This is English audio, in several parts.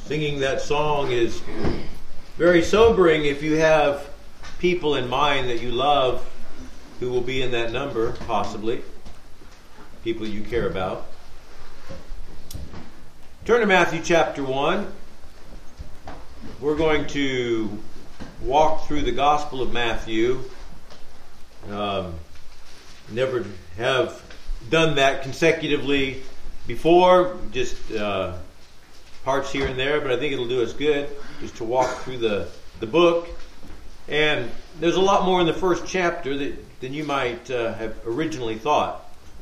Singing that song is very sobering if you have people in mind that you love who will be in that number, possibly. People you care about. Turn to Matthew chapter 1. We're going to walk through the Gospel of Matthew. Never have done that consecutively before, just parts here and there, but I think it'll do us good just to walk through the book. And there's a lot more in the first chapter than you might have originally thought.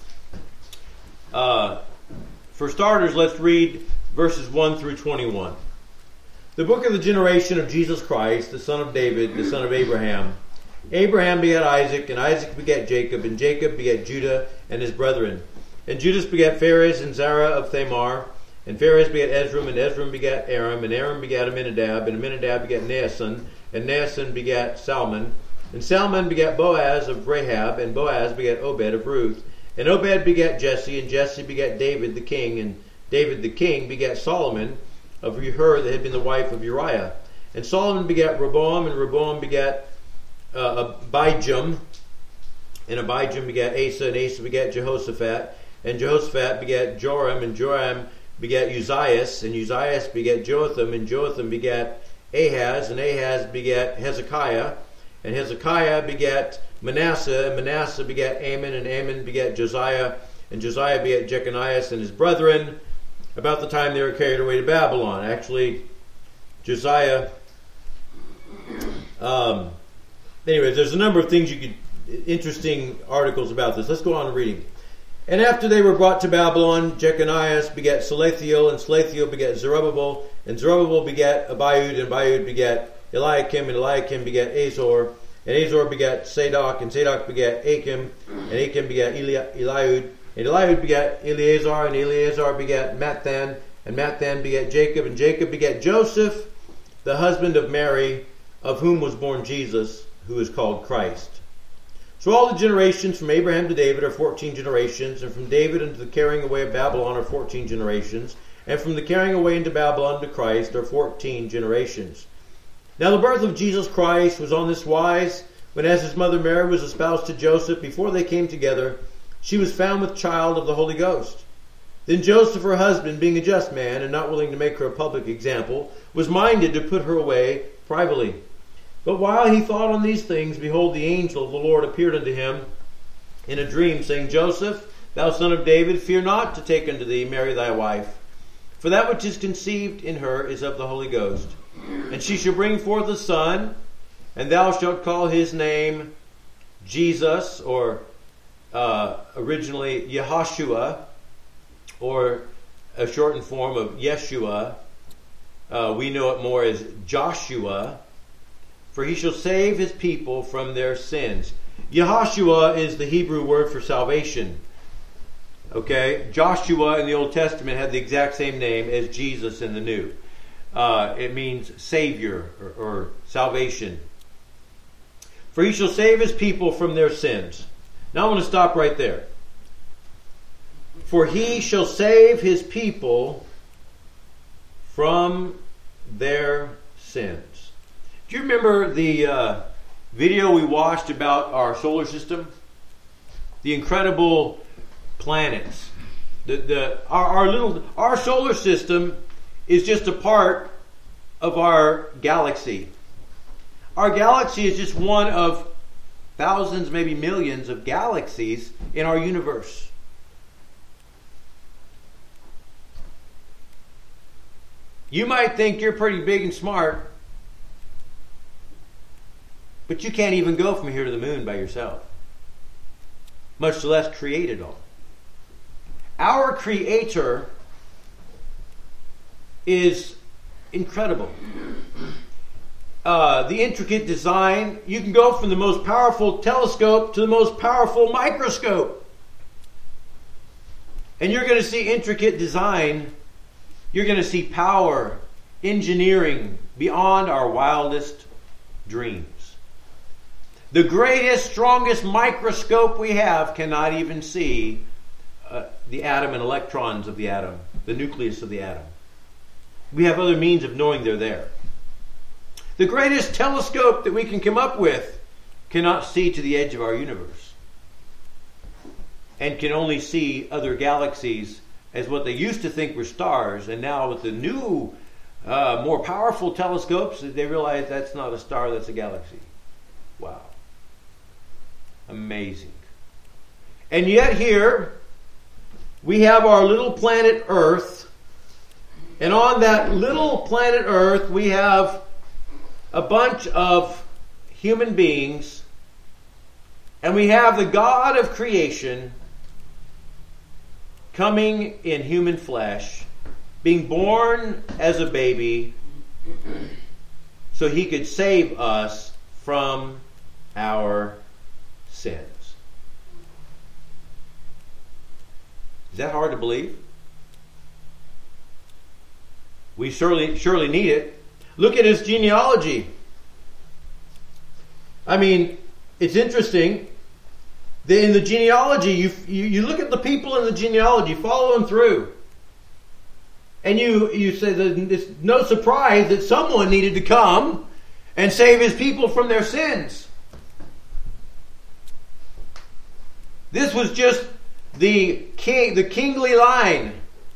For starters, let's read verses 1 through 21. The book of the generation of Jesus Christ, the son of David, the son of Abraham. Abraham begat Isaac, and Isaac begat Jacob, and Jacob begat Judah and his brethren. And Judas begat Phares and Zerah of Thamar, and Phares begat Esrom, and Esrom begat Aram, and Aram begat Amminadab, and Amminadab begat Naasson, and Naasson begat Salmon, and Salmon begat Boaz of Rahab, and Boaz begat Obed of Ruth, and Obed begat Jesse, and Jesse begat David the king, and David the king begat Solomon of her that had been the wife of Uriah. And Solomon begat Rehoboam, and Rehoboam begat Abijam, and Abijam begat Asa, and Asa begat Jehoshaphat, and Jehoshaphat begat Joram, and Joram begat Uzzias, and Uzzias begat Jotham, and Jotham begat Ahaz, and Ahaz begat Hezekiah, and Hezekiah begat Manasseh, and Manasseh begat Amon, and Amon begat Josiah, and Josiah begat Jeconias and his brethren, about the time they were carried away to Babylon. Actually, Josiah... Anyway, there's a number of things interesting articles about this. Let's go on reading. And after they were brought to Babylon, Jeconias begat Salathiel, and Salathiel begat Zerubbabel, and Zerubbabel begat Abiud, and Abiud begat Eliakim, and Eliakim begat Azor, and Azor begat Sadok, and Sadok begat Achim, and Achim begat Eliud, and Eliud begat Eleazar, and Eleazar begat Matthan, and Matthan begat Jacob, and Jacob begat Joseph, the husband of Mary, of whom was born Jesus, who is called Christ. So all the generations from Abraham to David are 14 generations, and from David unto the carrying away of Babylon are 14 generations, and from the carrying away into Babylon to Christ are 14 generations. Now the birth of Jesus Christ was on this wise, when as his mother Mary was espoused to Joseph, before they came together, she was found with child of the Holy Ghost. Then Joseph, her husband, being a just man, and not willing to make her a public example, was minded to put her away privately. But while he thought on these things, behold, the angel of the Lord appeared unto him in a dream, saying, Joseph, thou son of David, fear not to take unto thee Mary thy wife, for that which is conceived in her is of the Holy Ghost. And she shall bring forth a son, and thou shalt call his name Jesus, or originally Yehoshua, or a shortened form of Yeshua. We know it more as Joshua. For he shall save his people from their sins. Yehoshua is the Hebrew word for salvation. Okay? Joshua in the Old Testament had the exact same name as Jesus in the New. It means Savior or salvation. For he shall save his people from their sins. Now I want to stop right there. For he shall save his people from their sins. Do you remember the video we watched about our solar system? The incredible planets. Our solar system is just a part of our galaxy. Our galaxy is just one of thousands, maybe millions of galaxies in our universe. You might think you're pretty big and smart, but you can't even go from here to the moon by yourself, much less create it all. Our Creator is incredible. The intricate design, you can go from the most powerful telescope to the most powerful microscope. And you're going to see intricate design. You're going to see power, engineering beyond our wildest dreams. The greatest, strongest microscope we have cannot even see the atom and electrons of the atom, the nucleus of the atom. We have other means of knowing they're there. The greatest telescope that we can come up with cannot see to the edge of our universe, and can only see other galaxies as what they used to think were stars, and now with the new, more powerful telescopes, they realize that's not a star, that's a galaxy. Wow. Amazing. And yet here, we have our little planet Earth, and on that little planet Earth, we have a bunch of human beings, and we have the God of creation coming in human flesh, being born as a baby, so he could save us from our sins. Is that hard to believe? We surely need it. Look at his genealogy. I mean, it's interesting. In the genealogy, you look at the people in the genealogy, follow them through. And you say that it's no surprise that someone needed to come and save his people from their sins. This was just the kingly line.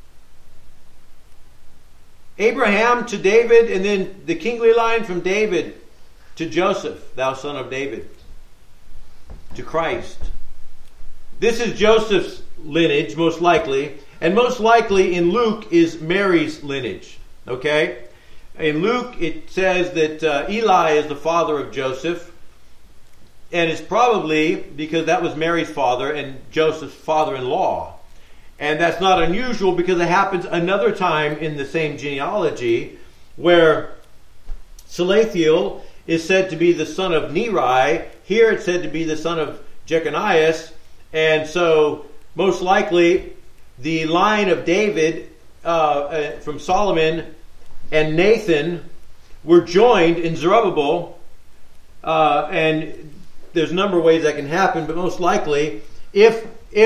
Abraham to David, and then the kingly line from David to Joseph, thou son of David, to Christ. This is Joseph's lineage, most likely. And most likely in Luke is Mary's lineage. Okay? In Luke it says that Eli is the father of Joseph. And it's probably because that was Mary's father and Joseph's father-in-law. And that's not unusual because it happens another time in the same genealogy where Salathiel is said to be the son of Neri. Here it's said to be the son of Jechonias. And so most likely the line of David from Solomon and Nathan were joined in Zerubbabel. And there's a number of ways that can happen, but most likely if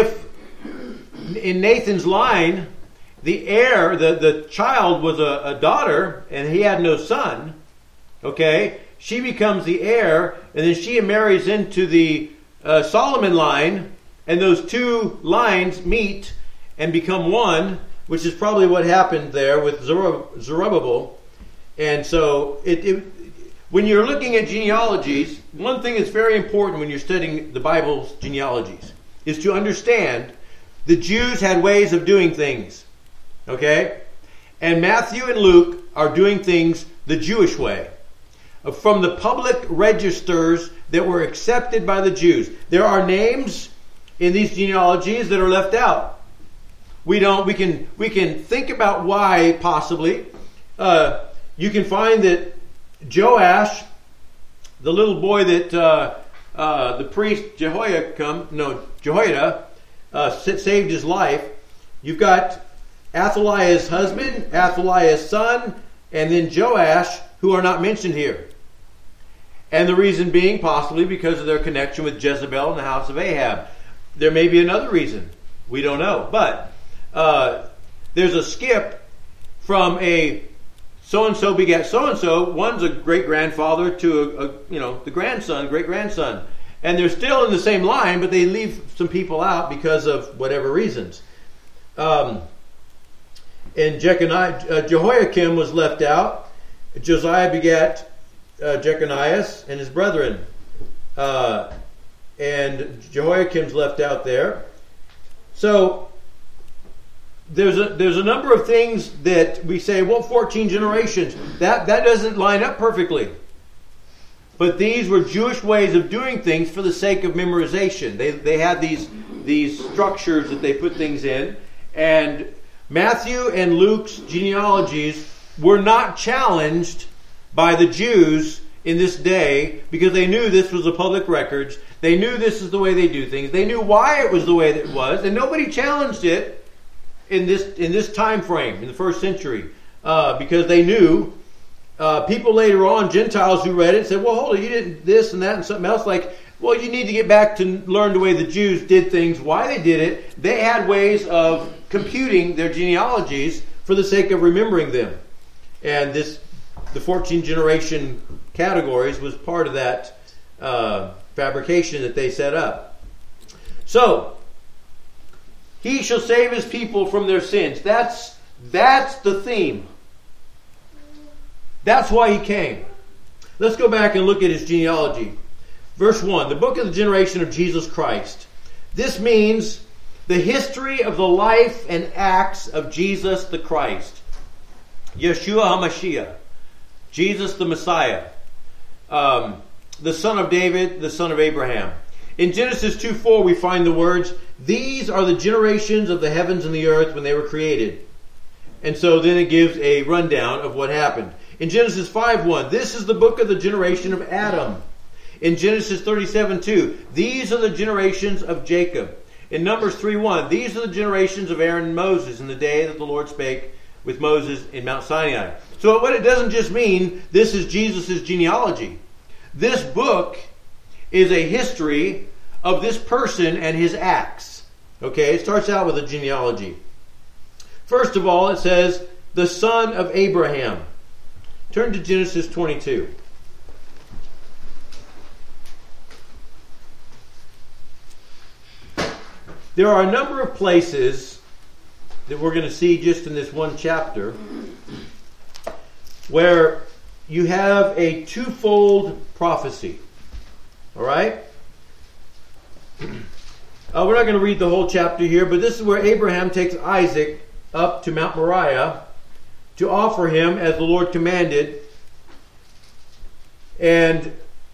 in Nathan's line, the heir, the child was a daughter, and he had no son. Okay, she becomes the heir, and then she marries into the Solomon line, and those two lines meet and become one, which is probably what happened there with Zerubbabel. And so, when you're looking at genealogies, one thing that's very important when you're studying the Bible's genealogies is to understand the Jews had ways of doing things. Okay? And Matthew and Luke are doing things the Jewish way. From the public registers that were accepted by the Jews. There are names in these genealogies that are left out. We can think about why possibly. You can find that Joash, the little boy that the priest Jehoiada saved his life. You've got Athaliah's husband, Athaliah's son, and then Joash, who are not mentioned here. And the reason being possibly because of their connection with Jezebel and the house of Ahab. There may be another reason. We don't know. But there's a skip from a so-and-so begat so-and-so. One's a great-grandfather to the grandson, great-grandson. And they're still in the same line, but they leave some people out because of whatever reasons. And Jehoiakim was left out. Josiah begat Jechonias and his brethren. And Jehoiakim's left out there. So there's a number of things that we say, well, 14 generations. That doesn't line up perfectly. But these were Jewish ways of doing things for the sake of memorization. They had these structures that they put things in. And Matthew and Luke's genealogies were not challenged by the Jews in this day because they knew this was a public records. They knew this is the way they do things. They knew why it was the way that it was. And nobody challenged it in this time frame, in the first century. Because they knew people later on, Gentiles who read it, said, well, hold it, you did this and that and something else. Like, well, you need to get back to learn the way the Jews did things, why they did it. They had ways of computing their genealogies for the sake of remembering them. And the 14 generation categories was part of that fabrication that they set up. So, he shall save his people from their sins. That's the theme. That's why he came. Let's go back and look at his genealogy. Verse 1, the book of the generation of Jesus Christ. This means the history of the life and acts of Jesus the Christ. Yeshua HaMashiach. Jesus the Messiah. The son of David, the son of Abraham. In Genesis 2:4 we find the words, these are the generations of the heavens and the earth when they were created. And so then it gives a rundown of what happened. In Genesis 5:1, this is the book of the generation of Adam. In Genesis 37:2, these are the generations of Jacob. In Numbers 3:1, these are the generations of Aaron and Moses in the day that the Lord spake with Moses in Mount Sinai. So what it doesn't just mean, this is Jesus' genealogy. This book is a history of this person and his acts. Okay, it starts out with a genealogy. First of all, it says, the son of Abraham. Turn to Genesis 22. There are a number of places that we're going to see just in this one chapter where you have a twofold prophecy. All right? We're not going to read the whole chapter here, but this is where Abraham takes Isaac up to Mount Moriah to offer him as the Lord commanded. And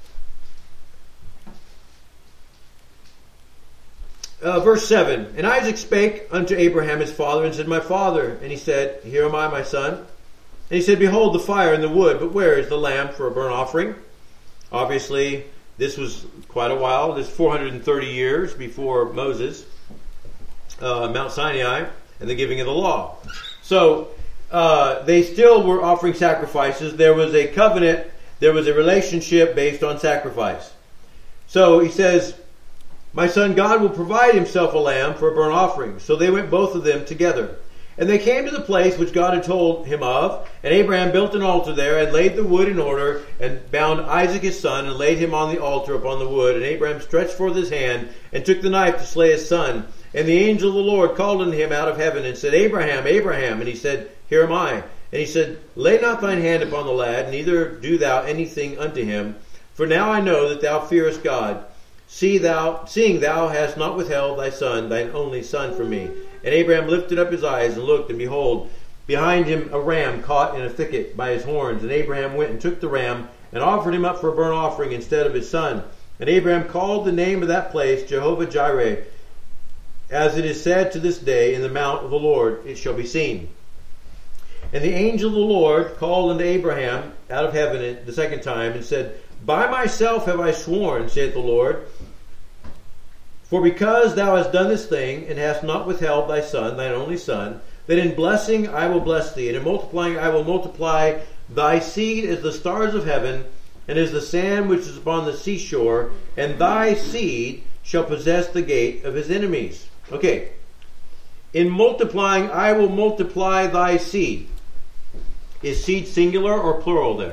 verse 7, and Isaac spake unto Abraham his father, and said, my father. And he said, here am I, my son. And he said, behold the fire and the wood, but where is the lamb for a burnt offering? Obviously, this was quite a while. This is 430 years before Moses, Mount Sinai, and the giving of the law. So, they still were offering sacrifices. There was a covenant. There was a relationship based on sacrifice. So, he says, my son, God will provide himself a lamb for a burnt offering. So they went both of them together. And they came to the place which God had told him of. And Abraham built an altar there and laid the wood in order and bound Isaac his son and laid him on the altar upon the wood. And Abraham stretched forth his hand and took the knife to slay his son. And the angel of the Lord called unto him out of heaven and said, Abraham, Abraham. And he said, here am I. And he said, lay not thine hand upon the lad, neither do thou anything unto him. For now I know that thou fearest God, seeing thou hast not withheld thy son, thine only son, from me. And Abraham lifted up his eyes and looked, and behold, behind him a ram caught in a thicket by his horns. And Abraham went and took the ram and offered him up for a burnt offering instead of his son. And Abraham called the name of that place Jehovah-Jireh, as it is said to this day, in the mount of the Lord it shall be seen. And the angel of the Lord called unto Abraham out of heaven the second time and said, by myself have I sworn, saith the Lord, for because thou hast done this thing, and hast not withheld thy son, thine only son, that in blessing I will bless thee, and in multiplying I will multiply thy seed as the stars of heaven, and as the sand which is upon the seashore, and thy seed shall possess the gate of his enemies. Okay. In multiplying, I will multiply thy seed. Is seed singular or plural there?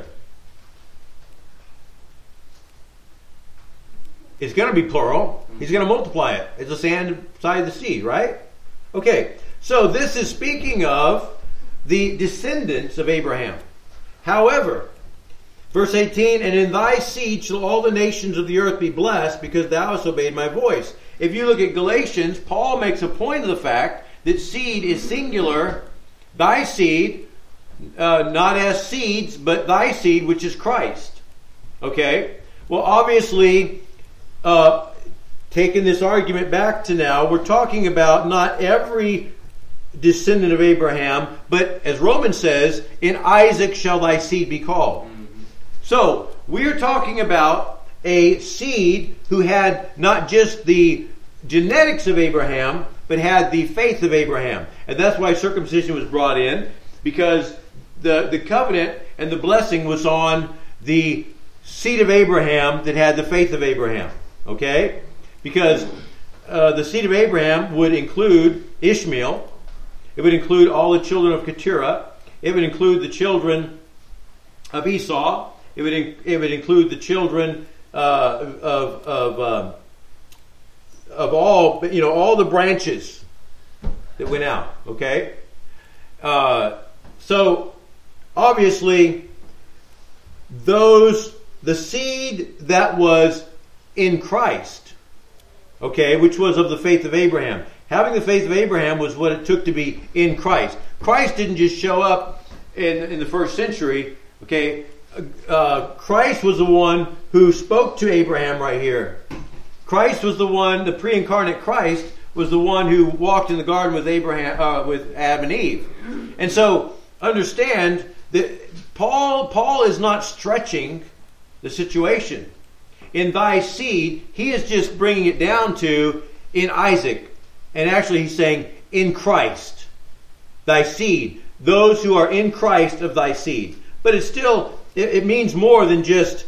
It's going to be plural. He's going to multiply it. It's the sand side of the sea, right? Okay. So this is speaking of the descendants of Abraham. However, verse 18, and in thy seed shall all the nations of the earth be blessed, because thou hast obeyed my voice. If you look at Galatians, Paul makes a point of the fact that seed is singular, thy seed, not as seeds, but thy seed, which is Christ. Okay? Well, obviously, taking this argument back to now, we're talking about not every descendant of Abraham, but as Romans says, in Isaac shall thy seed be called. So, we're talking about a seed who had not just the genetics of Abraham, but had the faith of Abraham. And that's why circumcision was brought in, because the covenant and the blessing was on the seed of Abraham that had the faith of Abraham. Okay? Because the seed of Abraham would include Ishmael. It would include all the children of Keturah. It would include the children of Esau. It would include the children of all, all the branches that went out. Okay, so obviously the seed that was in Christ, okay, which was of the faith of Abraham. Having the faith of Abraham was what it took to be in Christ. Christ didn't just show up in the first century. Okay, Christ was the one who spoke to Abraham right here. Christ was the one, the pre-incarnate Christ was the one who walked in the garden with Abraham, with Adam and Eve. And so understand that Paul is not stretching the situation. In thy seed, he is just bringing it down to in Isaac. And actually he's saying in Christ, thy seed, those who are in Christ of thy seed. But it's still, it means more than just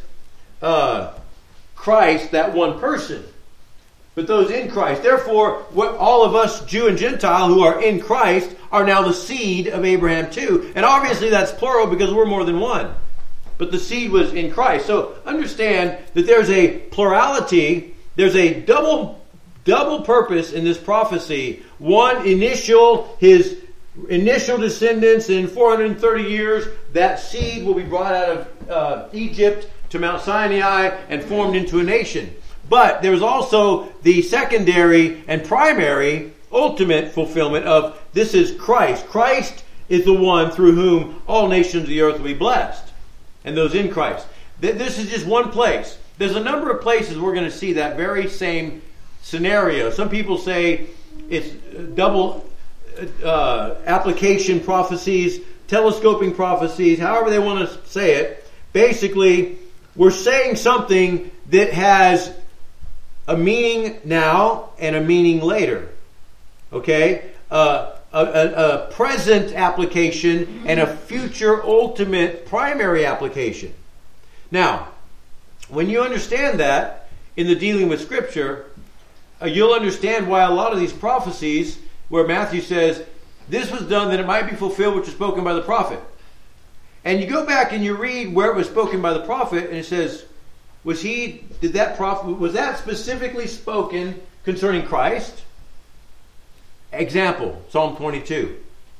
Christ, that one person, but those in Christ. Therefore, what all of us, Jew and Gentile, who are in Christ, are now the seed of Abraham too. And obviously that's plural because we're more than one. But the seed was in Christ. So understand that there's a plurality, there's a double purpose in this prophecy. One, his initial descendants in 430 years, that seed will be brought out of Egypt to Mount Sinai and formed into a nation. But there's also the secondary and primary ultimate fulfillment of this is Christ. Christ is the one through whom all nations of the earth will be blessed. And those in Christ. This is just one place. There's a number of places we're going to see that very same scenario. Some people say it's double application prophecies, telescoping prophecies, however they want to say it. Basically, we're saying something that has a meaning now and a meaning later. Okay? A present application and a future ultimate primary application. Now, when you understand that in the dealing with Scripture, you'll understand why a lot of these prophecies where Matthew says, this was done that it might be fulfilled which was spoken by the prophet. And you go back and you read where it was spoken by the prophet, and it says, was that specifically spoken concerning Christ? Example, Psalm 22.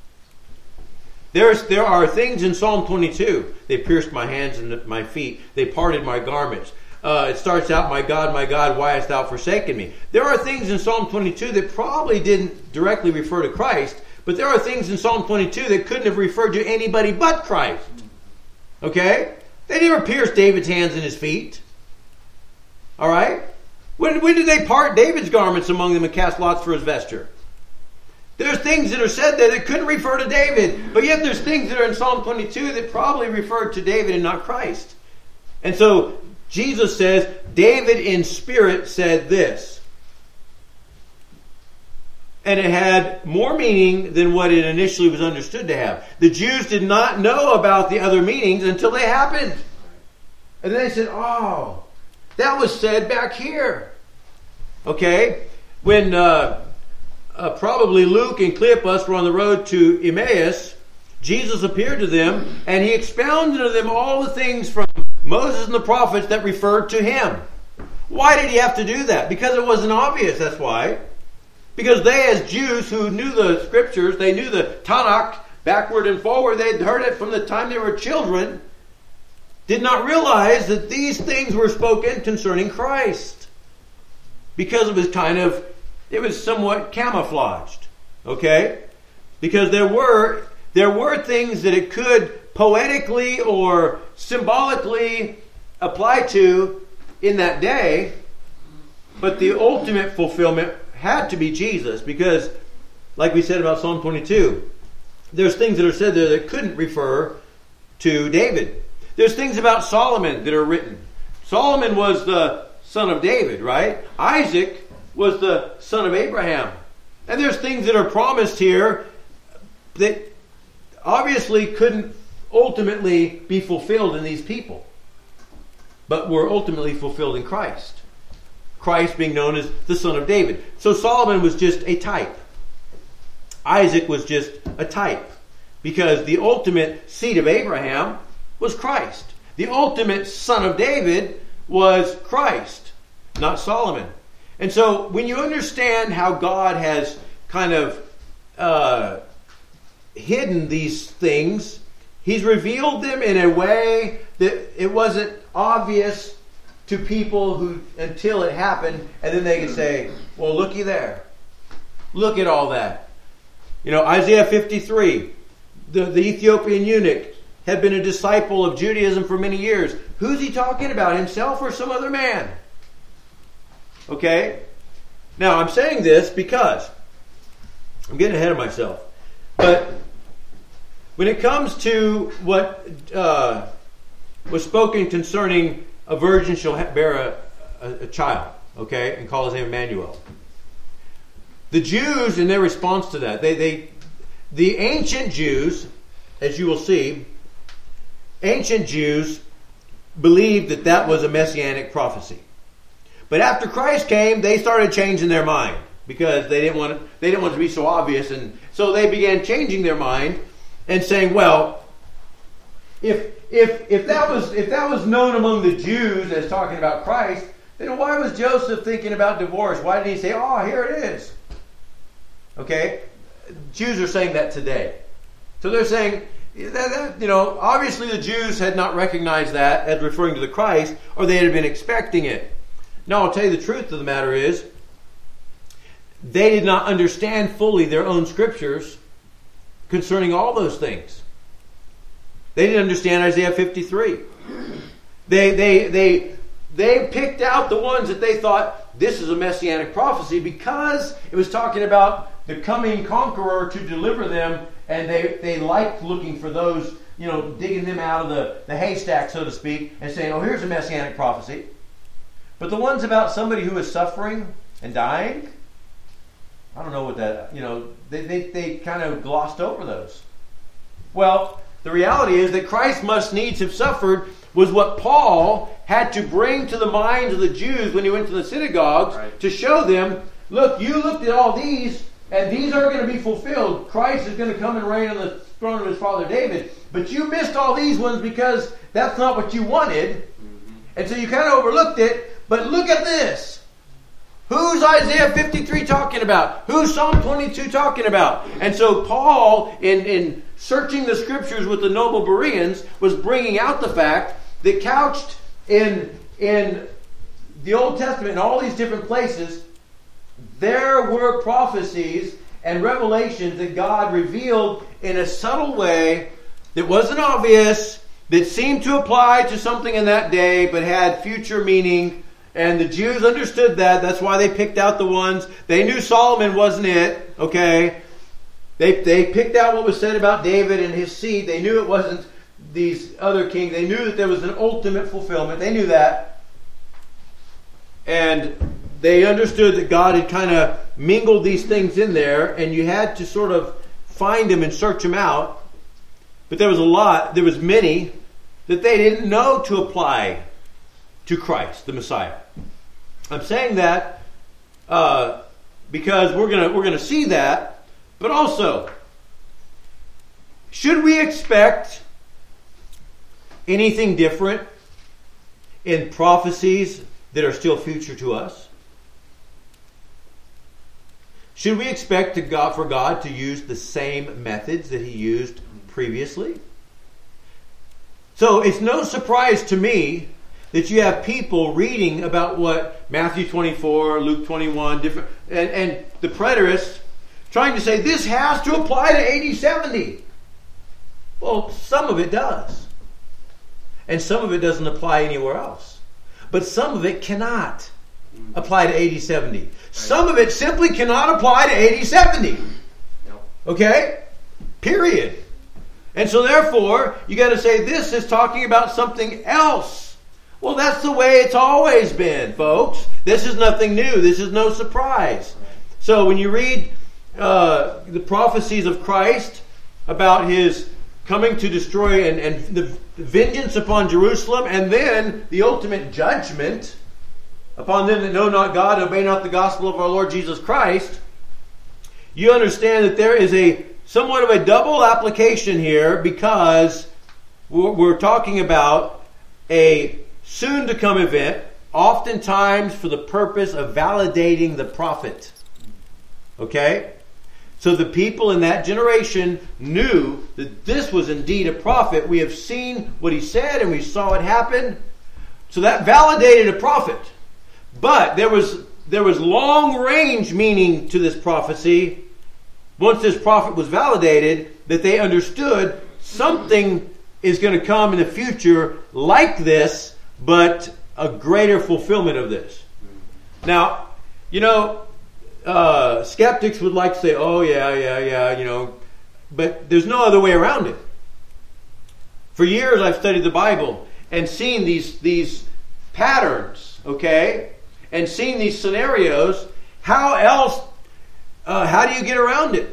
There are things in Psalm 22. They pierced my hands and my feet. They parted my garments. It starts out, my God, why hast thou forsaken me? There are things in Psalm 22 that probably didn't directly refer to Christ, but there are things in Psalm 22 that couldn't have referred to anybody but Christ. Okay? They never pierced David's hands and his feet. All right? When did they part David's garments among them and cast lots for his vesture? There's things that are said there that couldn't refer to David, but yet there's things that are in Psalm 22 that probably referred to David and not Christ. And so Jesus says, David in spirit said this. And it had more meaning than what it initially was understood to have. The Jews did not know about the other meanings until they happened. And then they said, oh, that was said back here. Okay? When probably Luke and Cleopas were on the road to Emmaus, Jesus appeared to them and he expounded to them all the things from Moses and the prophets that referred to him. Why did he have to do that? Because it wasn't obvious, that's why. Because they, as Jews who knew the scriptures, they knew the Tanakh backward and forward, they'd heard it from the time they were children, did not realize that these things were spoken concerning Christ. Because it was somewhat camouflaged. Okay? Because there were things that it could poetically or symbolically apply to in that day, but the ultimate fulfillment had to be Jesus, because like we said about Psalm 22, there's things that are said there that couldn't refer to David. There's things about Solomon that are written. Solomon was the son of David, right? Isaac was the son of Abraham. And there's things that are promised here that obviously couldn't ultimately be fulfilled in these people, but were ultimately fulfilled in Christ. Christ being known as the son of David. So Solomon was just a type. Isaac was just a type. Because the ultimate seed of Abraham was Christ. The ultimate son of David was Christ, not Solomon. And so when you understand how God has kind of hidden these things, He's revealed them in a way that it wasn't obvious to people who until it happened, and then they could say, well, looky there. Look at all that. You know, Isaiah 53, the Ethiopian eunuch had been a disciple of Judaism for many years. Who's he talking about, himself or some other man? Okay? Now, I'm saying this because I'm getting ahead of myself. But when it comes to what was spoken concerning a virgin shall bear a child, okay, and call his name Emmanuel. The Jews, in their response to that, the ancient Jews, as you will see, ancient Jews believed that that was a messianic prophecy. But after Christ came, they started changing their mind because they didn't want it to be so obvious, and so they began changing their mind and saying, well, if that was known among the Jews as talking about Christ, then why was Joseph thinking about divorce? Why did he say, oh, here it is? Okay? Jews are saying that today. So they're saying, obviously the Jews had not recognized that as referring to the Christ, or they had been expecting it. Now, I'll tell you the truth of the matter is, they did not understand fully their own scriptures concerning all those things. They didn't understand Isaiah 53. They picked out the ones that they thought this is a messianic prophecy because it was talking about the coming conqueror to deliver them, and they liked looking for those, digging them out of the haystack, so to speak, and saying, oh, here's a messianic prophecy. But the ones about somebody who is suffering and dying, I don't know what that, they kind of glossed over those. Well, the reality is that Christ must needs have suffered was what Paul had to bring to the minds of the Jews when he went to the synagogues, right, to show them, look, you looked at all these, and these are going to be fulfilled. Christ is going to come and reign on the throne of his father David. But you missed all these ones because that's not what you wanted. Mm-hmm. And so you kind of overlooked it. But look at this. Who's Isaiah 53 talking about? Who's Psalm 22 talking about? And so Paul, in searching the scriptures with the noble Bereans, was bringing out the fact that couched in the Old Testament, in all these different places, there were prophecies and revelations that God revealed in a subtle way that wasn't obvious, that seemed to apply to something in that day, but had future meaning. And the Jews understood that. That's why they picked out the ones. They knew Solomon wasn't it. Okay. They picked out what was said about David and his seed. They knew it wasn't these other kings. They knew that there was an ultimate fulfillment. They knew that. And they understood that God had kind of mingled these things in there, and you had to sort of find them and search them out. But there was many that they didn't know to apply to Christ, the Messiah. I'm saying that because we're gonna see that, but also, should we expect anything different in prophecies that are still future to us? Should we expect for God to use the same methods that He used previously? So it's no surprise to me that you have people reading about what Matthew 24, Luke 21, different, and the preterists trying to say this has to apply to AD 70. Well, some of it does. And some of it doesn't apply anywhere else. But some of it cannot apply to AD 70. Some of it simply cannot apply to AD 70. Okay? Period. And so therefore, you got to say this is talking about something else. Well, that's the way it's always been, folks. This is nothing new. This is no surprise. So when you read the prophecies of Christ about His coming to destroy and the vengeance upon Jerusalem, and then the ultimate judgment upon them that know not God and obey not the gospel of our Lord Jesus Christ, you understand that there is a somewhat of a double application here, because we're talking about a soon-to-come event, oftentimes for the purpose of validating the prophet. Okay? So the people in that generation knew that this was indeed a prophet. We have seen what he said and we saw it happen. So that validated a prophet. But there was long-range meaning to this prophecy. Once this prophet was validated, that they understood something is going to come in the future like this, but a greater fulfillment of this. Now, skeptics would like to say, oh, yeah, but there's no other way around it. For years I've studied the Bible and seen these patterns, okay? And seen these scenarios. How do you get around it?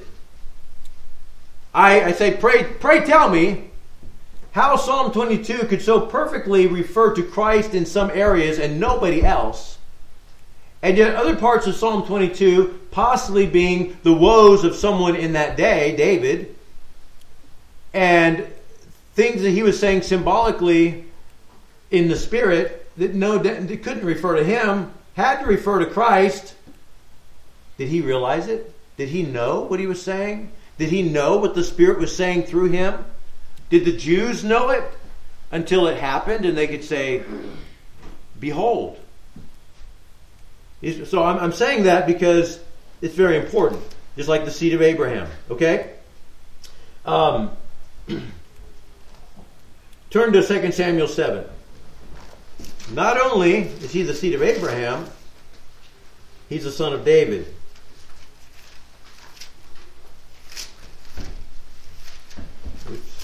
I say, pray tell me how Psalm 22 could so perfectly refer to Christ in some areas and nobody else. And yet other parts of Psalm 22 possibly being the woes of someone in that day, David, and things that he was saying symbolically in the Spirit that couldn't refer to him, had to refer to Christ. Did he realize it? Did he know what he was saying? Did he know what the Spirit was saying through him? Did the Jews know it until it happened and they could say, behold? So I'm saying that because it's very important. Just like the seed of Abraham. Okay? Turn to 2 Samuel 7. Not only is he the seed of Abraham, he's the son of David. Oops.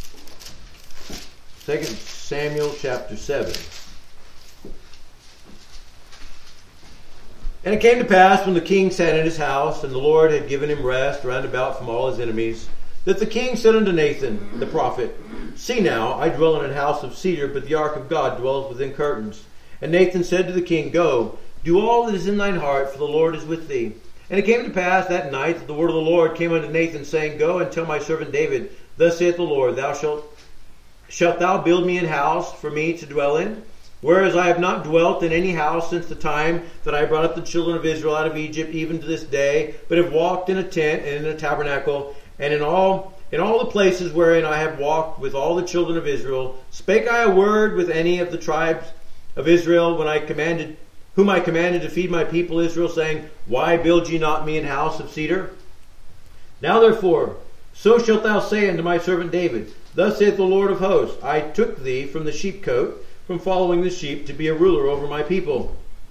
2 Samuel chapter 7. And it came to pass when the king sat in his house, and the Lord had given him rest round about from all his enemies, that the king said unto Nathan the prophet, See now, I dwell in a house of cedar, but the ark of God dwelleth within curtains. And Nathan said to the king, Go, do all that is in thine heart, for the Lord is with thee. And it came to pass that night that the word of the Lord came unto Nathan, saying, Go and tell my servant David, Thus saith the Lord, Shalt thou build me an house for me to dwell in? Whereas I have not dwelt in any house since the time that I brought up the children of Israel out of Egypt, even to this day, but have walked in a tent and in a tabernacle, and in all the places wherein I have walked with all the children of Israel. Spake I a word with any of the tribes of Israel whom I commanded to feed my people Israel, saying, Why build ye not me an house of cedar? Now therefore, so shalt thou say unto my servant David, Thus saith the Lord of hosts, I took thee from the sheepcote, from following the sheep, to be a ruler over my people,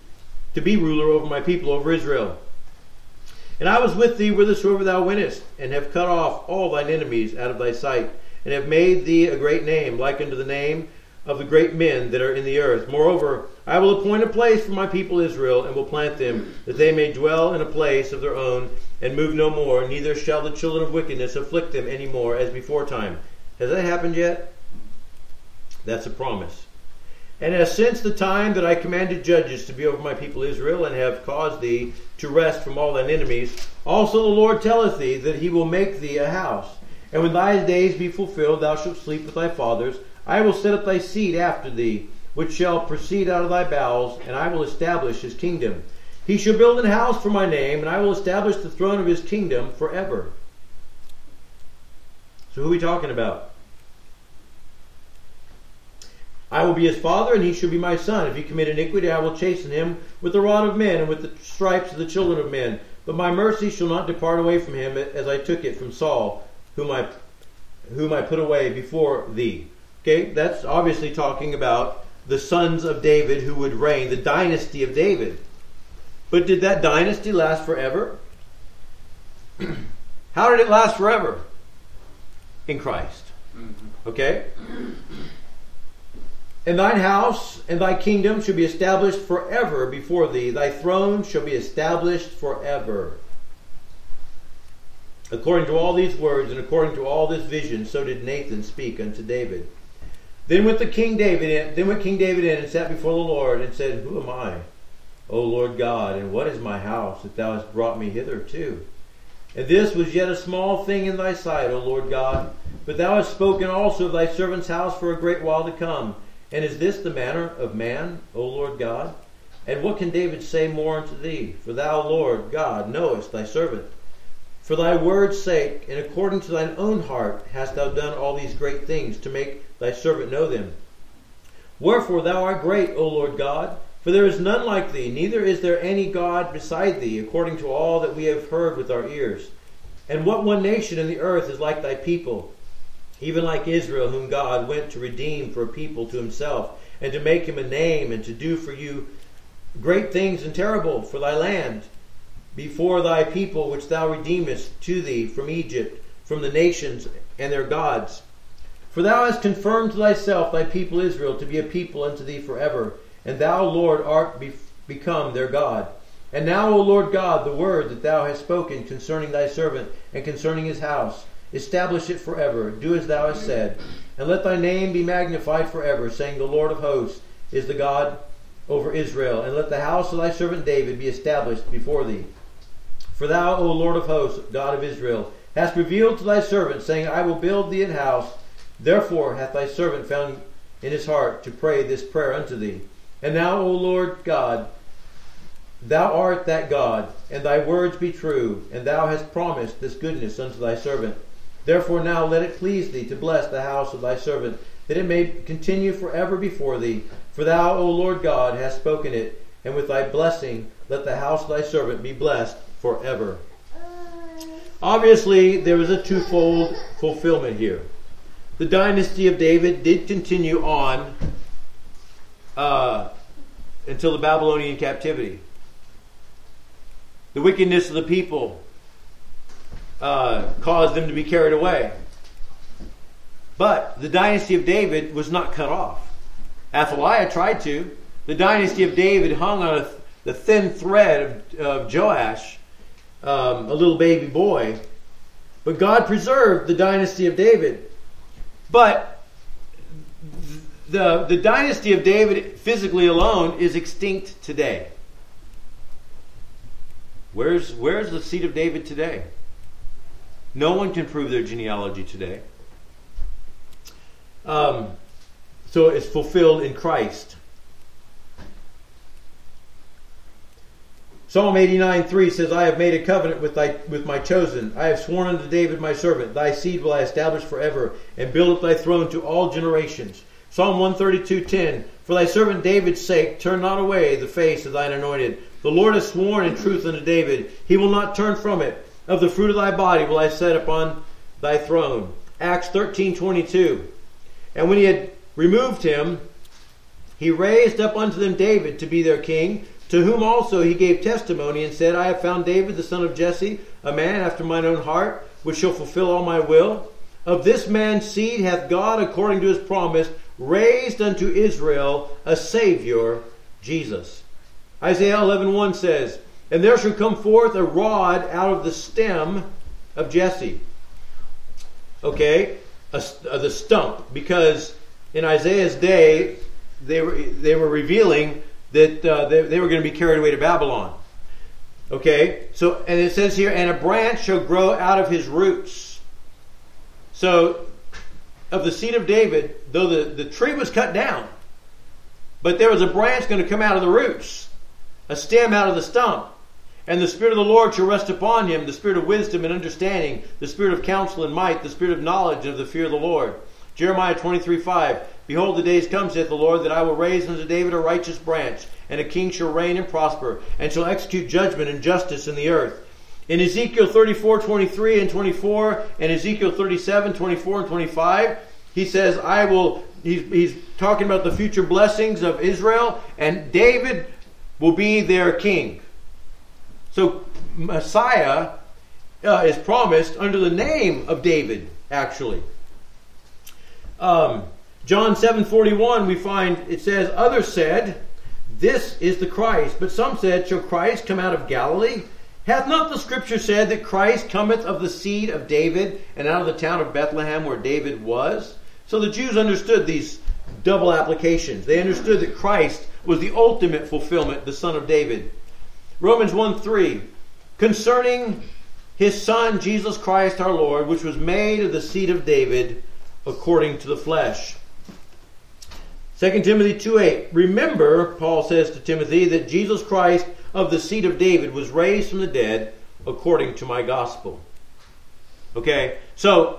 over Israel. And I was with thee whithersoever thou wentest, and have cut off all thine enemies out of thy sight, and have made thee a great name, like unto the name of the great men that are in the earth. Moreover, I will appoint a place for my people Israel, and will plant them, that they may dwell in a place of their own, and move no more, neither shall the children of wickedness afflict them any more as before time. Has that happened yet? That's a promise. And as since the time that I commanded judges to be over my people Israel, and have caused thee to rest from all thine enemies, also the Lord telleth thee that he will make thee a house. And when thy days be fulfilled, thou shalt sleep with thy fathers. I will set up thy seed after thee, which shall proceed out of thy bowels, and I will establish his kingdom. He shall build an house for my name, and I will establish the throne of his kingdom forever. So who are we talking about? I will be his father, and he shall be my son. If he commit iniquity, I will chasten him with the rod of men, and with the stripes of the children of men. But my mercy shall not depart away from him, as I took it from Saul, whom I put away before thee. Okay, that's obviously talking about the sons of David who would reign, the dynasty of David. But did that dynasty last forever? How did it last forever? In Christ. Okay? And thine house and thy kingdom shall be established forever before thee. Thy throne shall be established forever. According to all these words and according to all this vision, so did Nathan speak unto David. Then went King David in and sat before the Lord and said, Who am I, O Lord God, and what is my house that thou hast brought me hither to? And this was yet a small thing in thy sight, O Lord God. But thou hast spoken also of thy servant's house for a great while to come. And is this the manner of man, O Lord God? And what can David say more unto thee? For thou, Lord God, knowest thy servant. For thy word's sake, and according to thine own heart, hast thou done all these great things, to make thy servant know them. Wherefore thou art great, O Lord God, for there is none like thee, neither is there any God beside thee, according to all that we have heard with our ears. And what one nation in the earth is like thy people, even like Israel, whom God went to redeem for a people to himself, and to make him a name, and to do for you great things and terrible for thy land, before thy people which thou redeemest to thee from Egypt, from the nations and their gods. For thou hast confirmed to thyself thy people Israel to be a people unto thee forever, and thou, Lord, art become their God. And now, O Lord God, the word that thou hast spoken concerning thy servant and concerning his house, establish it forever. Do as thou hast said. And let thy name be magnified forever, saying, the Lord of hosts is the God over Israel. And let the house of thy servant David be established before thee. For thou, O Lord of hosts, God of Israel, hast revealed to thy servant, saying, I will build thee an house. Therefore hath thy servant found in his heart to pray this prayer unto thee. And now, O Lord God, thou art that God, and thy words be true, and thou hast promised this goodness unto thy servant. Therefore now let it please thee to bless the house of thy servant, that it may continue forever before thee. For thou, O Lord God, hast spoken it, and with thy blessing let the house of thy servant be blessed forever. Obviously, there was a twofold fulfillment here. The dynasty of David did continue on until the Babylonian captivity. The wickedness of the people caused them to be carried away. But the dynasty of David was not cut off. Athaliah tried to. The dynasty of David hung on the thin thread of Joash, a little baby boy. But God preserved the dynasty of David. But the dynasty of David physically alone is extinct today. Where's the seed of David today? No one can prove their genealogy today. So it's fulfilled in Christ. Psalm 89:3 says, I have made a covenant with my chosen. I have sworn unto David my servant, thy seed will I establish forever, and build up thy throne to all generations. Psalm 132:10, for thy servant David's sake, turn not away the face of thine anointed. The Lord has sworn in truth unto David, he will not turn from it. Of the fruit of thy body will I set upon thy throne. Acts 13:22. And when he had removed him, he raised up unto them David to be their king, to whom also he gave testimony and said, I have found David the son of Jesse, a man after mine own heart, which shall fulfill all my will. Of this man's seed hath God, according to his promise, raised unto Israel a Savior, Jesus. Isaiah 11:1 says, and there shall come forth a rod out of the stem of Jesse. Okay, the stump, because in Isaiah's day, they were revealing that they were going to be carried away to Babylon. Okay, so, and it says here, and a branch shall grow out of his roots. So, of the seed of David, though the tree was cut down, but there was a branch going to come out of the roots, a stem out of the stump. And the Spirit of the Lord shall rest upon him, the Spirit of wisdom and understanding, the Spirit of counsel and might, the Spirit of knowledge and of the fear of the Lord. Jeremiah 23:5, behold, the days come, saith the Lord, that I will raise unto David a righteous branch, and a king shall reign and prosper, and shall execute judgment and justice in the earth. In Ezekiel 34:23 and 24, and Ezekiel 37:24 and 25, he says, he's talking about the future blessings of Israel, and David will be their king. So Messiah is promised under the name of David, actually. John 7:41, we find it says, others said, this is the Christ. But some said, shall Christ come out of Galilee? Hath not the Scripture said that Christ cometh of the seed of David, and out of the town of Bethlehem where David was? So the Jews understood these double applications. They understood that Christ was the ultimate fulfillment, the son of David. Romans 1:3, concerning his Son, Jesus Christ our Lord, which was made of the seed of David according to the flesh. 2 Timothy 2:8. Remember, Paul says to Timothy, that Jesus Christ of the seed of David was raised from the dead according to my gospel. Okay, so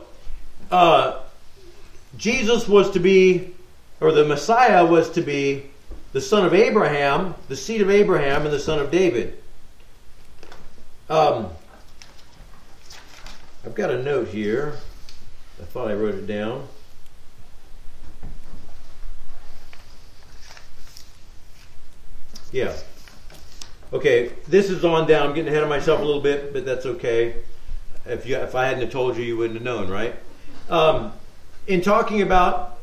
Jesus was to be, or the Messiah was to be, the son of Abraham, the seed of Abraham, and the son of David. I've got a note here. I thought I wrote it down. Yeah. Okay, this is on down. I'm getting ahead of myself a little bit, but that's okay. If I hadn't have told you, you wouldn't have known, right? In talking about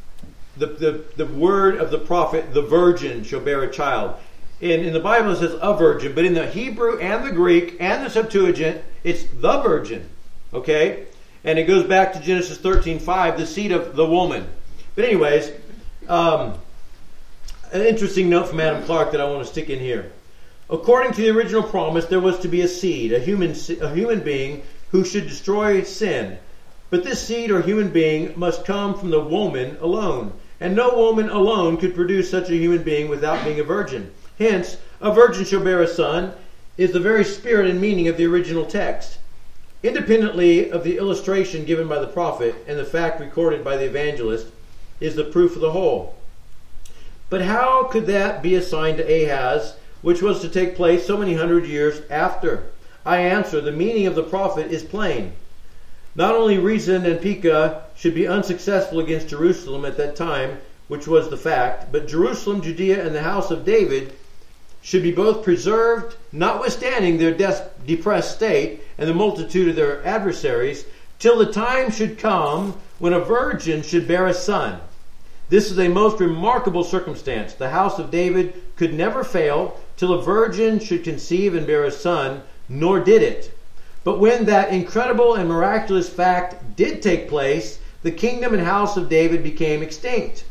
the word of the prophet, the virgin shall bear a child. In the Bible it says a virgin, but in the Hebrew and the Greek and the Septuagint, it's the virgin. Okay? And it goes back to Genesis 13:5, the seed of the woman. But anyways, an interesting note from Adam Clark that I want to stick in here. According to the original promise, there was to be a seed, a human being who should destroy sin. But this seed or human being must come from the woman alone. And no woman alone could produce such a human being without being a virgin. Hence, a virgin shall bear a son is the very spirit and meaning of the original text. Independently of the illustration given by the prophet and the fact recorded by the evangelist is the proof of the whole. But how could that be assigned to Ahaz, which was to take place so many hundred years after? I answer, the meaning of the prophet is plain. Not only Rezin and Pekah should be unsuccessful against Jerusalem at that time, which was the fact, but Jerusalem, Judea, and the house of David should be both preserved, notwithstanding their depressed state and the multitude of their adversaries, till the time should come when a virgin should bear a son. This is a most remarkable circumstance. The house of David could never fail till a virgin should conceive and bear a son, nor did it. But when that incredible and miraculous fact did take place, the kingdom and house of David became extinct.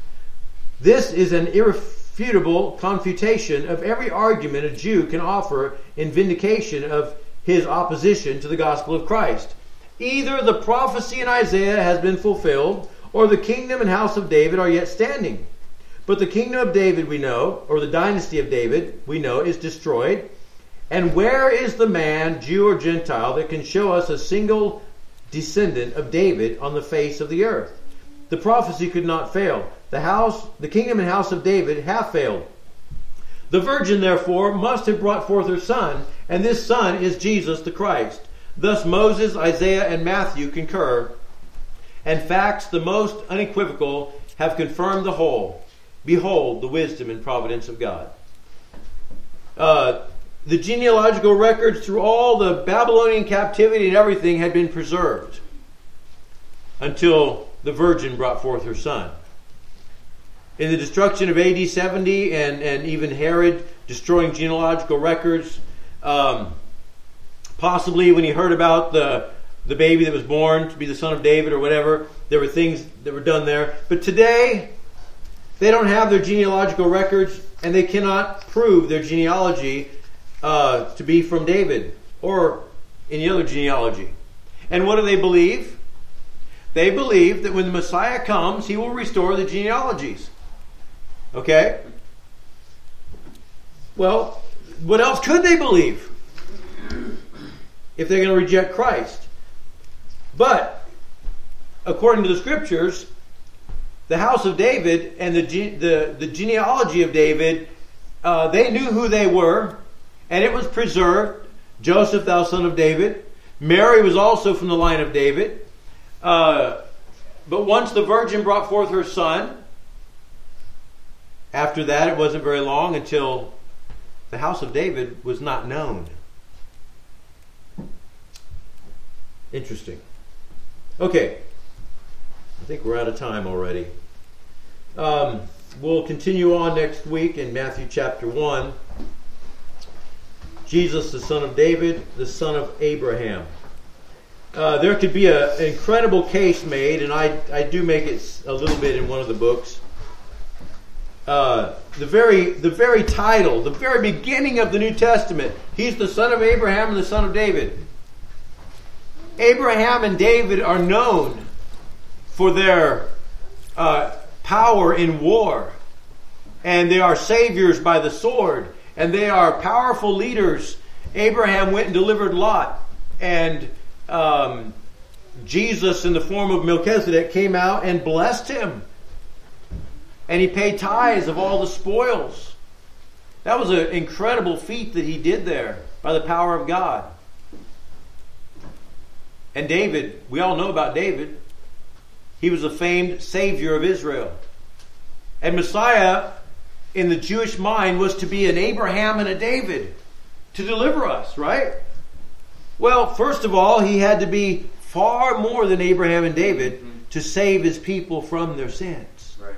This is an irrefutable confutation of every argument a Jew can offer in vindication of his opposition to the gospel of Christ. Either the prophecy in Isaiah has been fulfilled, or the kingdom and house of David are yet standing. But the kingdom of David, we know, or the dynasty of David, we know, is destroyed. And where is the man, Jew or Gentile, that can show us a single descendant of David on the face of the earth? The prophecy could not fail. The kingdom and house of David have failed. The virgin, therefore, must have brought forth her son, and this son is Jesus the Christ. Thus Moses, Isaiah, and Matthew concur, and facts the most unequivocal have confirmed the whole. Behold the wisdom and providence of God. The genealogical records through all the Babylonian captivity and everything had been preserved until the virgin brought forth her son. In the destruction of AD 70 and even Herod destroying genealogical records, possibly when he heard about the baby that was born to be the son of David or whatever, there were things that were done there. But today, they don't have their genealogical records and they cannot prove their genealogy to be from David or any other genealogy. And what do they believe? They believe that when the Messiah comes, he will restore the genealogies. Okay? Well, what else could they believe if they're going to reject Christ? But, according to the scriptures, the house of David and the genealogy of David, they knew who they were, and it was preserved. Joseph, thou son of David. Mary was also from the line of David. But once the virgin brought forth her son, after that it wasn't very long until the house of David was not known. Interesting. Okay. I think we're out of time already. We'll continue on next week in Matthew chapter 1. Jesus, the son of David, the son of Abraham. There could be an incredible case made, and I do make it a little bit in one of the books. The very title, the very beginning of the New Testament, he's the son of Abraham and the son of David. Abraham and David are known for their power in war. And they are saviors by the sword. And they are powerful leaders. Abraham went and delivered Lot. And Jesus, in the form of Melchizedek, came out and blessed him. And he paid tithes of all the spoils. That was an incredible feat that he did there by the power of God. And David, we all know about David. He was a famed savior of Israel. And Messiah, in the Jewish mind, was to be an Abraham and a David to deliver us, right? Well, first of all, he had to be far more than Abraham and David to save his people from their sins. Right.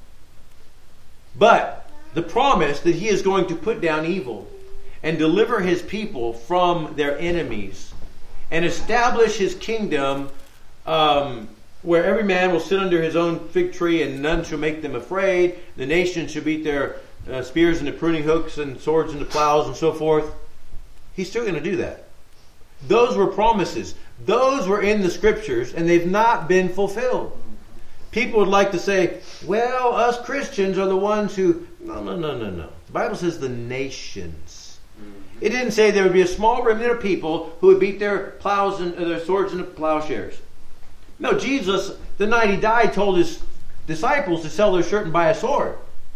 But the promise that he is going to put down evil and deliver his people from their enemies and establish his kingdom where every man will sit under his own fig tree and none shall make them afraid. The nations shall beat their spears into pruning hooks and swords into plows and so forth. He's still going to do that. Those were promises. Those were in the scriptures and they've not been fulfilled. People would like to say, well, us Christians are the ones who... No. The Bible says the nations. It didn't say there would be a small remnant of people who would beat their plows and their swords into plowshares. No, Jesus, the night he died, told his disciples to sell their shirt and buy a sword.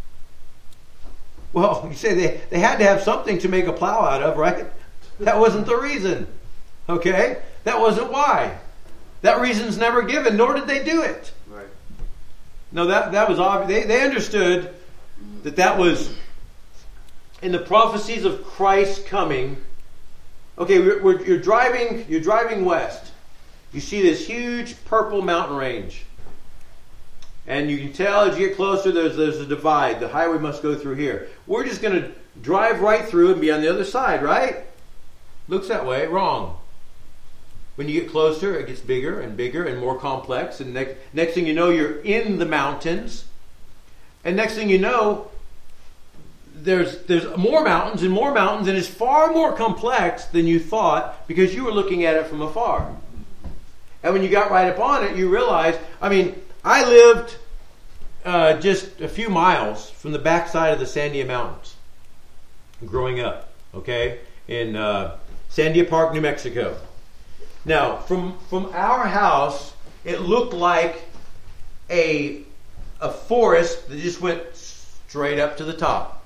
Well, you say they had to have something to make a plow out of, right? That wasn't the reason. Okay? That wasn't why. That reason's never given, nor did they do it. Right. No, that was obvious. They understood that was in the prophecies of Christ coming. Okay, you're driving west. You see this huge purple mountain range. And you can tell as you get closer, there's a divide. The highway must go through here. We're just going to drive right through and be on the other side, right? Looks that way. Wrong. When you get closer, it gets bigger and bigger and more complex. And next thing you know, you're in the mountains. And next thing you know, there's more mountains, and it's far more complex than you thought because you were looking at it from afar. And when you got right up on it, you realized, I lived just a few miles from the backside of the Sandia Mountains growing up, okay, in Sandia Park, New Mexico. Now, from our house, it looked like a forest that just went straight up to the top.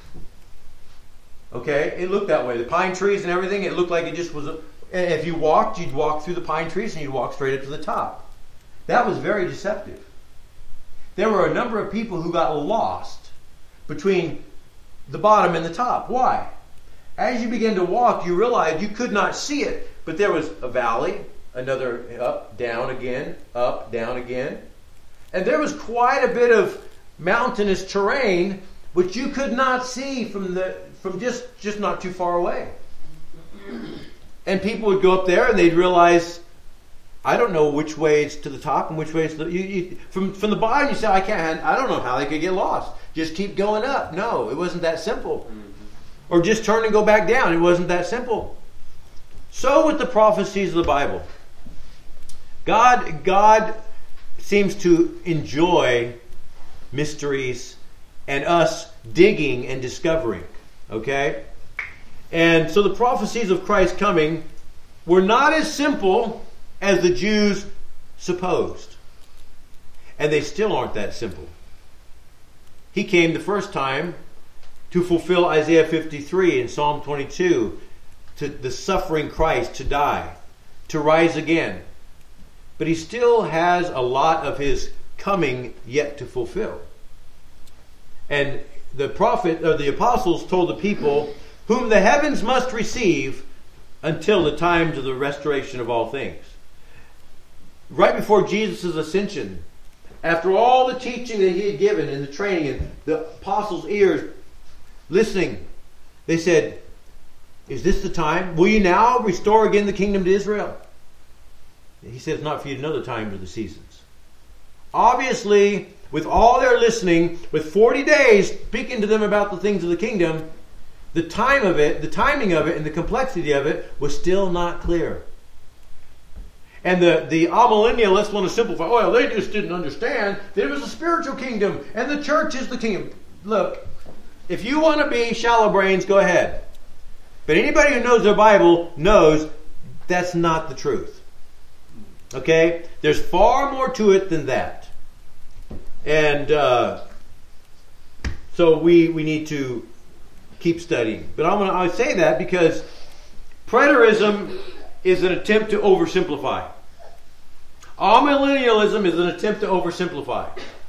Okay, it looked that way. The pine trees and everything, it looked like it just was and if you walked, you'd walk through the pine trees and you'd walk straight up to the top. That was very deceptive. There were a number of people who got lost between the bottom and the top. Why? As you began to walk, you realized you could not see it, but there was a valley, another up, down again, and there was quite a bit of mountainous terrain which you could not see from just not too far away. And people would go up there and they'd realize, I don't know which way is to the top and which way is from the bottom. You say, I don't know how they could get lost. Just keep going up. No, it wasn't that simple. Or just turn and go back down. It wasn't that simple. So with the prophecies of the Bible, God seems to enjoy mysteries and us digging and discovering. Okay? And so the prophecies of Christ coming were not as simple as the Jews supposed. And they still aren't that simple. He came the first time to fulfill Isaiah 53 and Psalm 22, to the suffering Christ to die, to rise again. But he still has a lot of his coming yet to fulfill. And the prophet or the apostles told the people, whom the heavens must receive until the times of the restoration of all things. Right before Jesus' ascension, after all the teaching that he had given and the training and the apostles' ears listening, they said, is this the time? Will you now restore again the kingdom to Israel? He said, it's not for you to know the times or the seasons. Obviously, with all their listening, with 40 days speaking to them about the things of the kingdom, the time of it, the timing of it, and the complexity of it was still not clear. And the amillennialists want to simplify. Well, they just didn't understand that it was a spiritual kingdom and the church is the kingdom. Look, if you want to be shallow brains, go ahead. But anybody who knows their Bible knows that's not the truth. Okay? There's far more to it than that. And so we need to keep studying. But I say that because preterism is an attempt to oversimplify. Amillennialism is an attempt to oversimplify.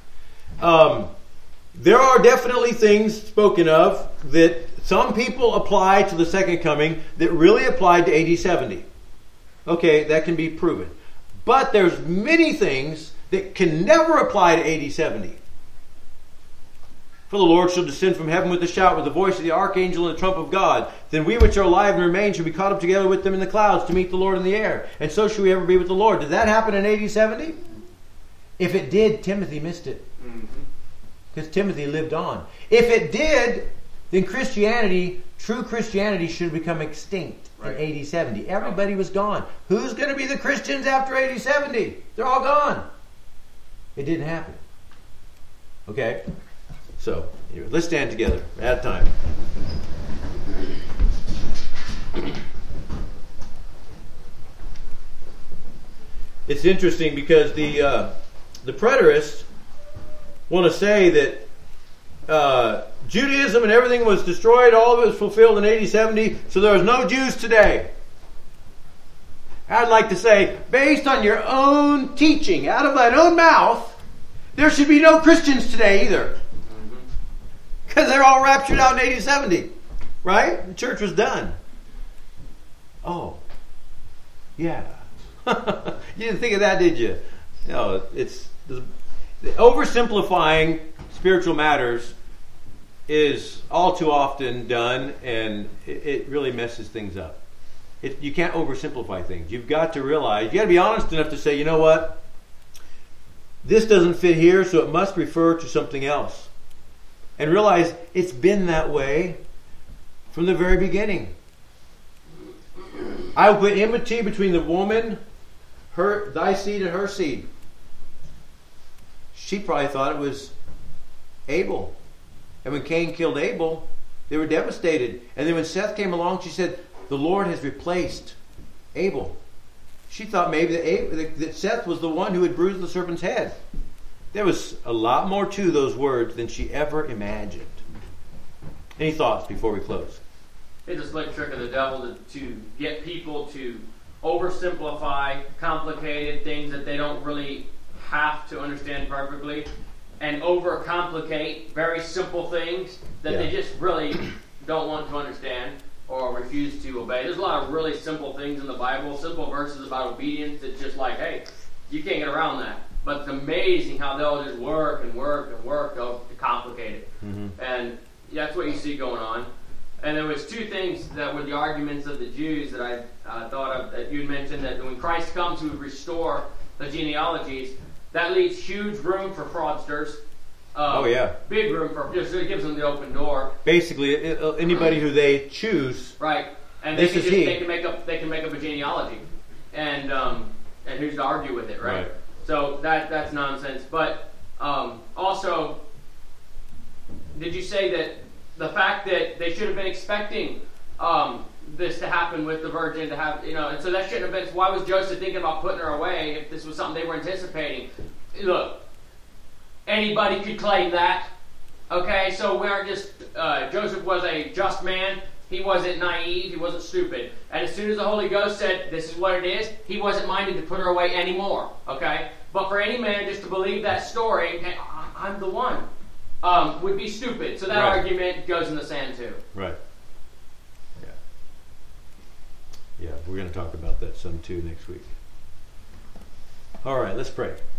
There are definitely things spoken of that some people apply to the second coming that really applied to AD 70. Okay, that can be proven. But there's many things that can never apply to AD 70. For the Lord shall descend from heaven with a shout, with the voice of the archangel and the trump of God. Then we which are alive and remain shall be caught up together with them in the clouds to meet the Lord in the air. And so shall we ever be with the Lord. Did that happen in AD 70? If it did, Timothy missed it. Because Timothy lived on. If it did, then Christianity, true Christianity, should become extinct in AD 70. Everybody was gone. Who's going to be the Christians after AD 70? They're all gone. It didn't happen. Okay? So, anyway, let's stand together. We're out of time. It's interesting because the preterists want to say that Judaism and everything was destroyed, all of it was fulfilled in AD 70, so there was no Jews today. I'd like to say, based on your own teaching, out of thine own mouth, there should be no Christians today either. Because they're all raptured out in AD 70. Right? The church was done. Oh. Yeah. You didn't think of that, did you? No, it's oversimplifying spiritual matters is all too often done, and it really messes things up. You can't oversimplify things. You've got to realize, you got to be honest enough to say, you know what? This doesn't fit here, so it must refer to something else. And realize it's been that way from the very beginning. I will put enmity between the woman, thy seed and her seed. She probably thought it was Abel. And when Cain killed Abel, they were devastated. And then when Seth came along, she said, the Lord has replaced Abel. She thought maybe that Seth was the one who had bruised the serpent's head. There was a lot more to those words than she ever imagined. Any thoughts before we close? It's a slick trick of the devil to get people to oversimplify complicated things that they don't really have to understand perfectly, and overcomplicate very simple things that they just really don't want to understand or refuse to obey. There's a lot of really simple things in the Bible, simple verses about obedience that's just like, hey, you can't get around that. But it's amazing how they'll just work and work and work to complicate it. Mm-hmm. And that's what you see going on. And there was two things that were the arguments of the Jews that I thought of, that you had mentioned, that when Christ comes to restore the genealogies, that leaves huge room for fraudsters. Big room for, just it gives them the open door. Basically, anybody who they choose. Right. And they can make up a genealogy. And who's to argue with it, right? So that's nonsense. But also, did you say that the fact that they should have been expecting this to happen with the virgin to have, and so that shouldn't have been, so why was Joseph thinking about putting her away if this was something they were anticipating? Look, anybody could claim that. Okay, so we aren't just, Joseph was a just man. He wasn't naive. He wasn't stupid. And as soon as the Holy Ghost said, this is what it is, he wasn't minded to put her away anymore. Okay? But for any man just to believe that story, hey, I'm the one, would be stupid. So that argument goes in the sand too. Right. Yeah. Yeah, we're going to talk about that some too next week. All right, let's pray.